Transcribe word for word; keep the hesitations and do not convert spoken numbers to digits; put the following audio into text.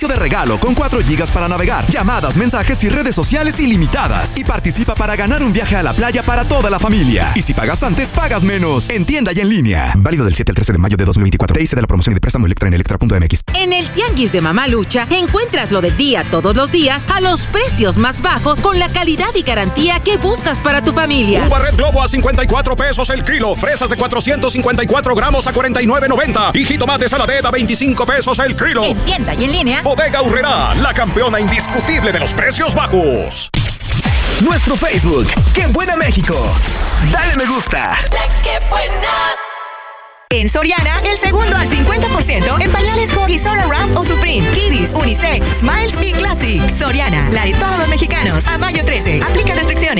de regalo con cuatro gigas para navegar, llamadas, mensajes y redes sociales ilimitadas. Y participa para ganar un viaje a la playa para toda la familia. Y si pagas antes, pagas menos. En tienda y en línea. Válido del siete al trece de mayo de dos mil veinticuatro. T I C de la promoción y de préstamo Electra en electra punto m x. En el Tianguis de Mamalucha encuentras lo del día todos los días a los precios más bajos con la calidad y garantía que buscas para tu familia. Uva Red Globo a cincuenta y cuatro pesos el kilo. Fresas de cuatrocientos cincuenta y cuatro gramos a cuarenta y nueve noventa. Y jitomate Saladet a veinticinco pesos el kilo. En tienda y en línea. Bodega Aurrerá, la campeona indiscutible de los precios bajos. Nuestro Facebook, ¡Qué Buena México! Dale me gusta. ¡Qué buena! En Soriana, el segundo al cincuenta por ciento en pañales Huggies All Around o Supreme, Kiddies, Unisex, Smiles y Classic. Soriana, la de todos los mexicanos. A mayo trece, aplica restricciones.